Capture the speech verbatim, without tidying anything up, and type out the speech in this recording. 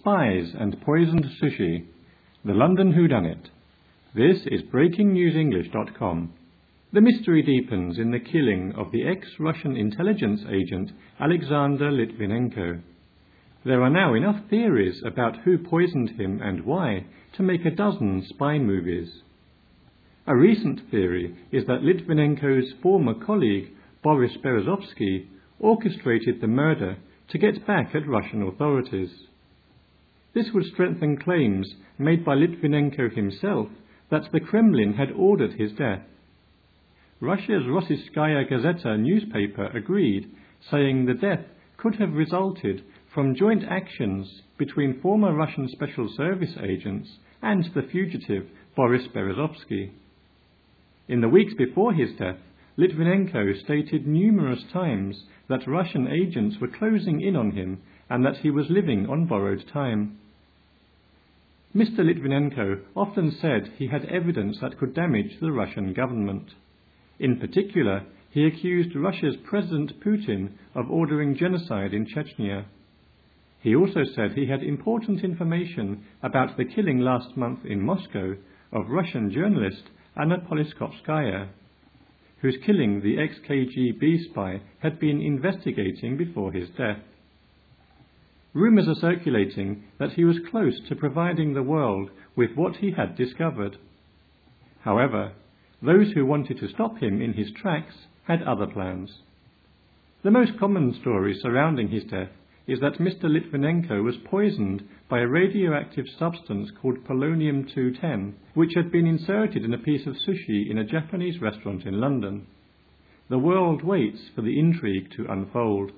Spies and Poisoned Sushi, The London Whodunit. This is breaking news english dot com. The mystery deepens in the killing of the ex-Russian intelligence agent Alexander Litvinenko. There are now enough theories about who poisoned him and why to make a dozen spy movies. A recent theory is that Litvinenko's former colleague, Boris Berezovsky, orchestrated the murder to get back at Russian authorities. This would strengthen claims made by Litvinenko himself that the Kremlin had ordered his death. Russia's Rossiyskaya Gazeta newspaper agreed, saying the death could have resulted from joint actions between former Russian Special Service agents and the fugitive Boris Berezovsky. In the weeks before his death, Litvinenko stated numerous times that Russian agents were closing in on him and that he was living on borrowed time. Mister Litvinenko often said he had evidence that could damage the Russian government. In particular, he accused Russia's President Putin of ordering genocide in Chechnya. He also said he had important information about the killing last month in Moscow of Russian journalist Anna Politkovskaya, whose killing the ex-K G B spy had been investigating before his death. Rumours are circulating that he was close to providing the world with what he had discovered. However, those who wanted to stop him in his tracks had other plans. The most common story surrounding his death is that Mister Litvinenko was poisoned by a radioactive substance called polonium two ten, which had been inserted in a piece of sushi in a Japanese restaurant in London. The world waits for the intrigue to unfold.